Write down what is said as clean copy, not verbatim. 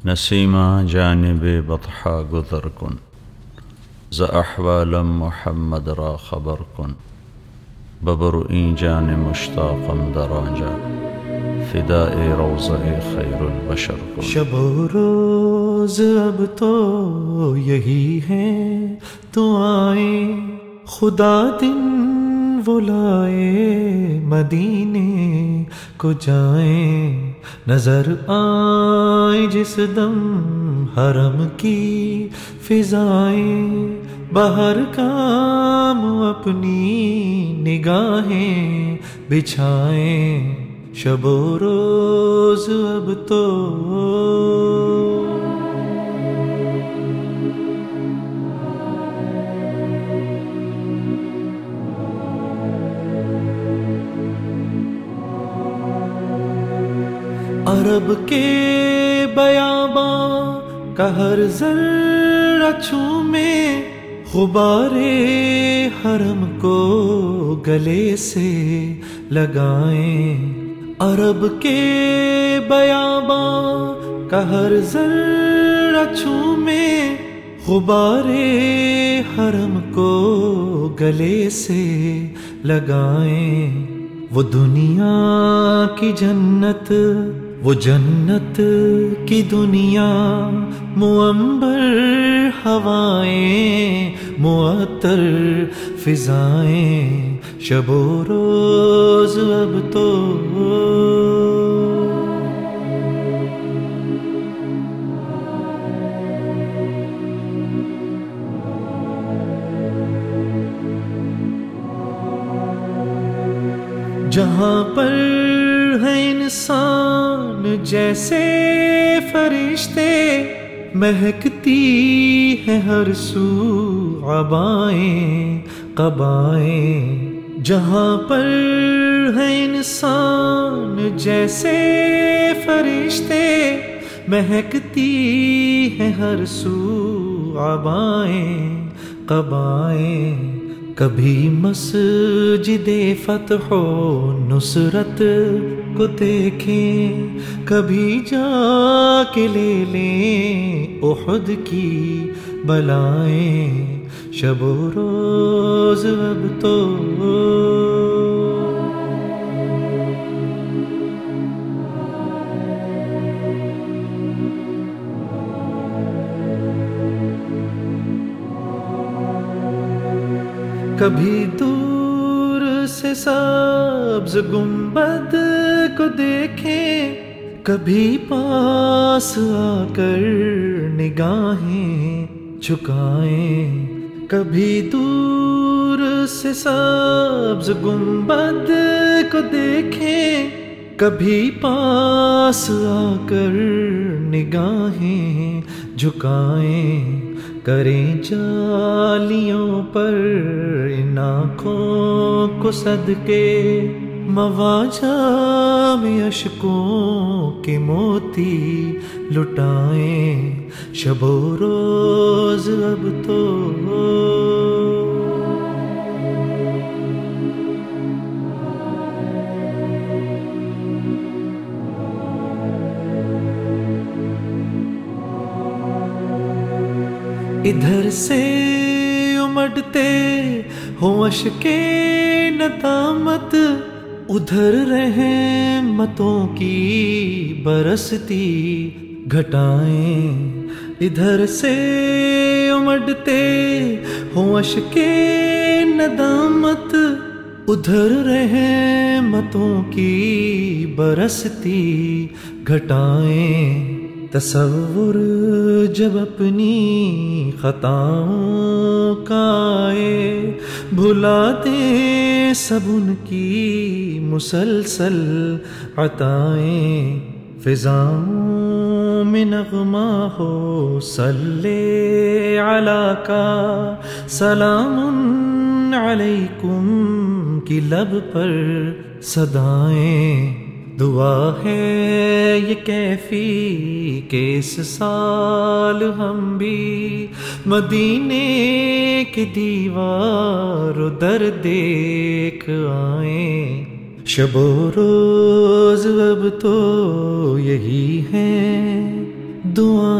Nasima جانب بطحا گذر کن، ز احوالم محمد را خبر کن. ببرئیں جان مشتاقم در آنجا، فدائے روضہ خیر البشر کن. شب و روز اب تو یہی ہے، تو آئے خدا دن وہ لائے، مدینے کو جائیں نظر آئے جس دم حرم کی فضائیں. باہر کام اپنی نگاہیں بچھائیں، شب و روز اب تو عرب کے بیاباں کا ہر ذرہ چومے، غبارے حرم کو گلے سے لگائیں. عرب کے بیاباں کا ہر ذرہ چومے، غبارے حرم کو گلے سے لگائیں. وہ دنیا کی جنت، وہ جنت کی دنیا، معنبر ہوائیں، معطر فضائیں. شب و روز اب تو جہاں پر ہے انسان جیسے فرشتے، مہکتی ہے ہر سو عبائیں قبائیں. جہاں پر ہے انسان جیسے فرشتے، مہکتی ہے ہر سو عبائیں قبائیں. کبھی مسجد فتح و نصرت کو دیکھیں، کبھی جا کے لے لیں احد کی بلائیں. شب و روز اب تو کبھی دور سے سبز گنبد کو دیکھیں، کبھی پاس آ کر نگاہیں جھکائیں. کبھی دور سے سبز گنبد کو دیکھیں، کبھی پاس آ کر نگاہیں جھکائیں. کریں جالیوں پر ان آنکھوں کو صدقے، مواجہ میں اشکوں کے موتی لٹائیں. شب و روز اب تو ادھر سے امڑتے ہوں اشکے ندامت، ادھر رحمتوں کی برستی گھٹائیں. ادھر سے امڑتے ہوں اشکے ندامت، ادھر رحمتوں کی برستی گھٹائیں. تصور جب اپنی خطاؤں کا آئے، بھلا دیں سب ان کی مسلسل عطائیں. فضاؤں میں نغمہ ہو صلی علی کا، سلام علیکم کی لب پر صدائیں. دعا ہے یہ کیفی کہ اس سال ہم بھی مدینے کی دیوار و در دیکھ آئیں. شب و روز اب تو یہی ہے، دعا